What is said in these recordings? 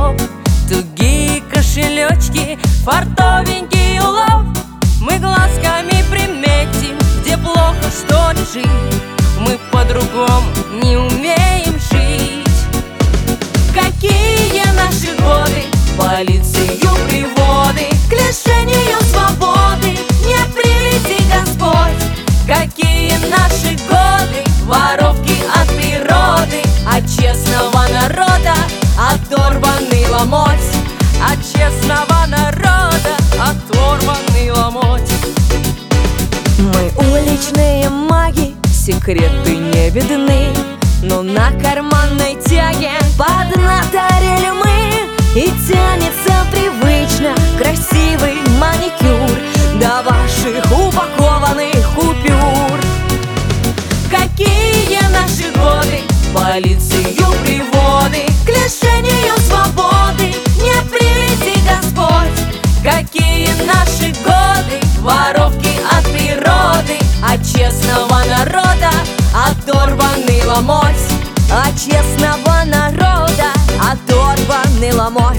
голов, тугие кошелечки, фартовенький улов. Мы глазками приметим, где плохо, что лежит. Мы по-другому не умеем жить. Какие наши годы, полицию приводы к лишению свободы, не приведи Господь. Какие наши годы, воровки от природы, от честного народа оторванный ломоть, от честного народа оторванный ломоть. Мы уличные маги, секреты не видны, но на карманной тяге поднаторели мы. И тянется привычно красивый маникюр до ваших упакованных купюр. Какие наши годы, полицию приводы к лишению свободы, не приведи Господь. Какие наши годы, воровки от природы, от честного народа оторванный ломоть, от честного народа оторванный ломоть.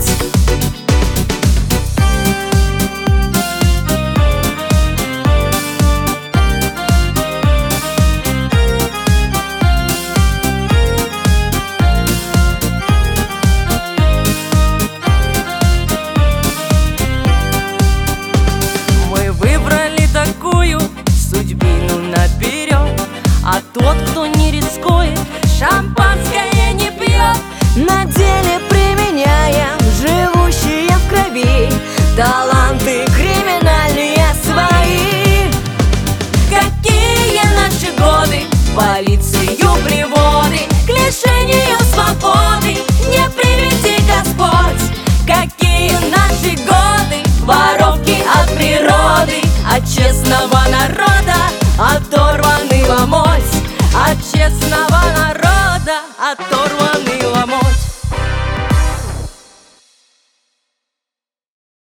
Мы выбрали такую судьбину наперед, а тот, кто не рискует, шампанское не пьет. На деле применяем живущие в крови талант.